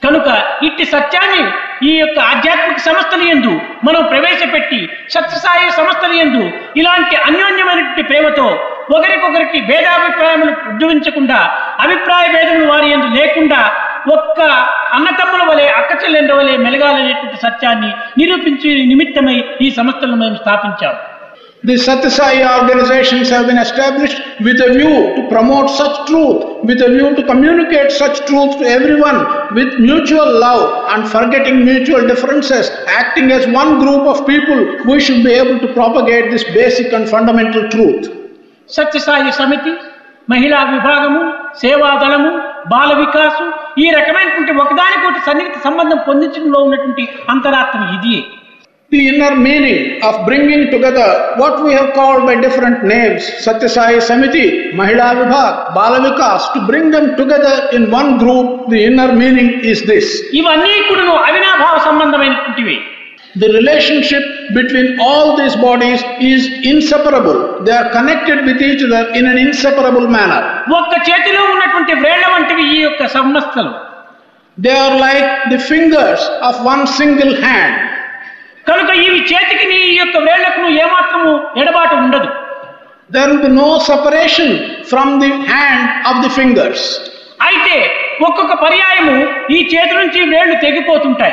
కనుక ఇట్టి సత్యాన్ని ఈ యొక్క ఆధ్యాత్మిక సంస్థల యందు మనం ప్రవేశపెట్టి సత్యసాయి సంస్థల యందు ఇలాంటి అన్యోన్యమైనటువంటి ప్రేమతో ఒకరికొకరికి భేదాభిప్రాయములు ఉద్భవించకుండా అభిప్రాయ భేదములు వారి యందు లేకుండా ఒక్క అన్నతమ్ముల వలె అక్క చెల్లెండ్ర వలె మెలగాలనేటువంటి సత్యాన్ని నిరూపించే నిమిత్తమై ఈ సంస్థలను మేము స్థాపించాము. The Satya Sai organizations have been established with a view to promote such truth, with a view to communicate such truth to everyone with mutual love and forgetting mutual differences, acting as one group of people, we should be able to propagate this basic and fundamental truth. Satya Sai Samiti, మహిళా విభాగము, సేవాదళము, బాల వికాసు ఈ రకమైనటువంటి ఒకదానికొకటి సన్నిహిత సంబంధం పొందించడంలో ఉన్నటువంటి అంతరాత్మ ఇది. The inner meaning of bringing together what we have called by different names, Satya Sai Samiti, Mahila Vibhag, Bala Vikas, to bring them together in one group, the inner meaning is this. ఇవన్నీ కూడాను అవినాభావ సంబంధమైనటువంటివి. The relationship between all these bodies is inseparable. They are connected with each other in an inseparable manner. ఒక్క చేతిలో ఉన్నటువంటి వేళ్ల వంటివి ఈ యొక్క సంస్థలు. They are like the fingers of one single hand. కనుక ఇవి చేతికి నీ యొక్క వేళ్లకు ఏమాత్రము ఎడబాటు ఉండదు. There will be no separation from the hand of the fingers. అయితే ఒక్కొక్క పర్యాయము ఈ చేతి నుంచి వేళ్లు తెగిపోతుంటాయి.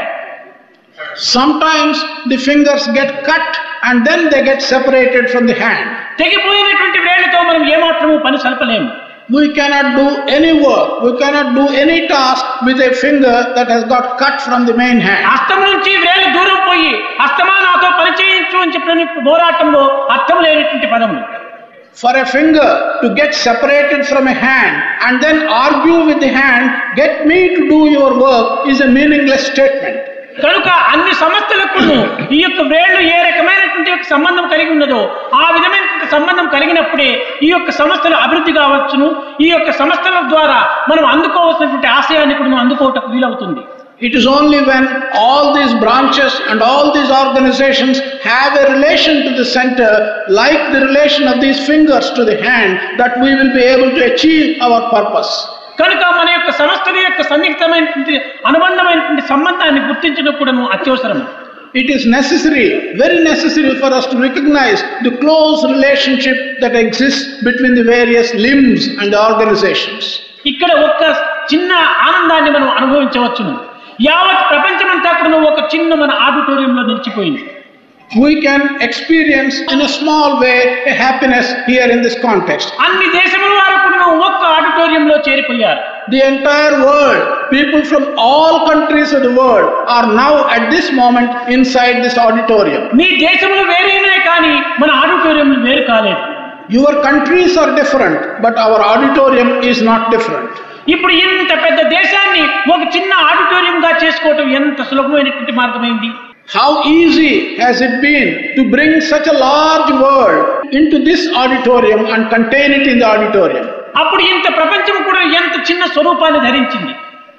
Sometimes the fingers get cut and then they get separated from the hand. తెగిపోయినటువంటి వేళ్లతో మనం ఏమాత్రము పని సల్పలేము. We cannot do any work, we cannot do any task with a finger that has got cut from the main hand. హస్తం నుంచి వేళ్లు దూరం పోయి హస్తమా నాతో పని చేయించు అని చెప్పిన పోరాటంలో అర్థం లేనటువంటి పదములు. For a finger to get separated from a hand and then argue with the hand, get me to do your work, is a meaningless statement. కనుక అన్ని సంస్థలకు ఈ యొక్క వేళ్లు ఏ రకమైనటువంటి సంబంధం కలిగి ఉన్నదో ఆ విధమైనటువంటి సంబంధం కలిగినప్పుడే ఈ యొక్క సంస్థలు అభివృద్ధి కావచ్చును. ఈ యొక్క సంస్థల ద్వారా మనం అందుకోవాల్సినటువంటి ఆశయాన్ని కూడా అందుకోవటకు వీలవుతుంది. It is only when all these branches and all these organizations have a relation to the center, like the relation of these fingers to the hand, that we will be able to achieve our purpose. కనుక మన యొక్క సంస్థల యొక్క సన్నిహితమైనటువంటి అనుబంధమైనటువంటి సంబంధాన్ని గుర్తించడం కూడా అత్యవసరం. It is necessary, very necessary for us to recognize the close relationship that exists between the various limbs and the organizations. ఇక్కడ ఒక్క చిన్న ఆనందాన్ని మనం అనుభవించవచ్చును. యావత్ ప్రపంచమంతా కూడా ఒక చిన్న మన ఆడిటోరియంలో నిలిచిపోయింది. We can experience in a small way a happiness here in this context. అన్ని దేశముల వారు కూడా ఒక్క ఆడిటోరియంలో చేరిపోయారు. The entire world, people from all countries of the world are now at this moment inside this auditorium. మీ దేశములు వేరేనే కానీ మన ఆడిటోరియంలు వేరు కాలేదు. Your countries are different, but our auditorium is not different. ఇప్పుడు ఇంత పెద్ద దేశాన్ని ఒక చిన్న ఆడిటోరియంగా చేసుకోవటం ఎంత సులభమైనటువంటి మార్గమైంది. How easy has it been to bring such a large world into this auditorium and contain it in the auditorium? అప్పుడు ఇంత ప్రపంచం కూడా ఎంత చిన్న స్వరూపాన్ని ధరించింది.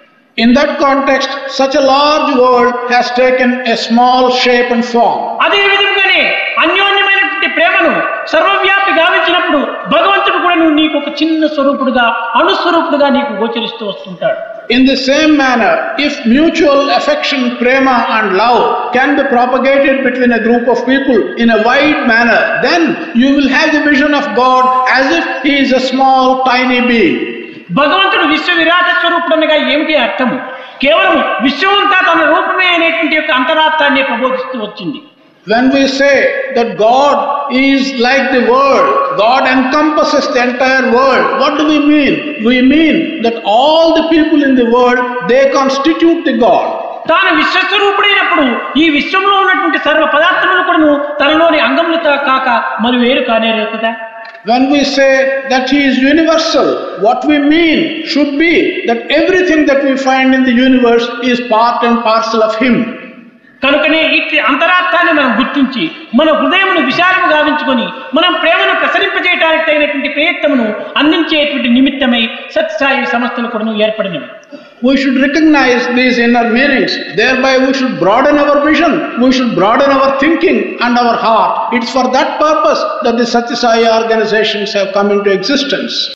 In that context, such a large world has taken a small shape and form. అదే విధంగానే అన్యోన్యమైనటువంటి ప్రేమను సర్వవ్యాపి గావించినప్పుడు భగవంతుడు కూడా నీకు ఒక చిన్న స్వరూపుడుగా అణుస్వరూపుడుగా నీకు గోచరిస్తూ వస్తుంటాడు. In the same manner, if mutual affection, prema and love can be propagated between a group of people in a wide manner, then you will have the vision of God as if He is a small, tiny being. భగవంతుడు విశ్వ విరాట స్వరూపుడు అనగా ఏమిటి అర్థము? కేవలం విశ్వమంతా తన రూపమే అనేటువంటి యొక్క అంతరార్థాన్ని ప్రబోధిస్తూ వచ్చింది. When we say that God is like the world, God encompasses the entire world, what do we mean? We mean that all the people in the world, they constitute the God. తాను విశ్వస్వరూపుడైనప్పుడు ఈ విశ్వంలో ఉన్నటువంటి సర్వ పదార్థములు కూడా తనలోని అంగములతో కాక మరి వేరు కానేరు కదా. When we say that He is universal, what we mean should be that everything that we find in the universe is part and parcel of Him. కనుకనే ఇట్టి అంతరార్థాన్ని మనం గుర్తించి మన హృదయమును విశాలము గావించుకొని మనం ప్రేమను ప్రసరింపజేయడానికి తగినటువంటి ప్రయత్నమును అందించేటువంటి నిమిత్తమై సత్యసాయి సంస్థలు కూడా ఏర్పడినవి. We should recognize these inner meanings. Thereby we should broaden our vision, we should broaden our thinking and our heart. It's for that purpose that the Satya Sai organizations have come into existence.